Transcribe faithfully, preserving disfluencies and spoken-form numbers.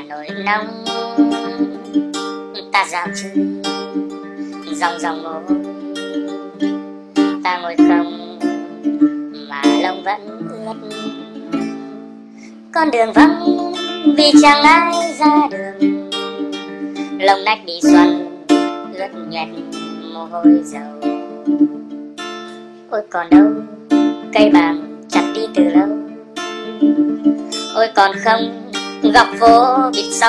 nỗi nóng ta dạo chơi dòng dòng môi, ta ngồi không mà lông vẫn ướt. Con đường vắng vì chẳng ai ra đường, lông nách bị xoăn ướt nhẹp mồ hôi dầu. Ôi còn đâu cây bàng chặt đi từ lâu, ôi còn không góc phố bịt sau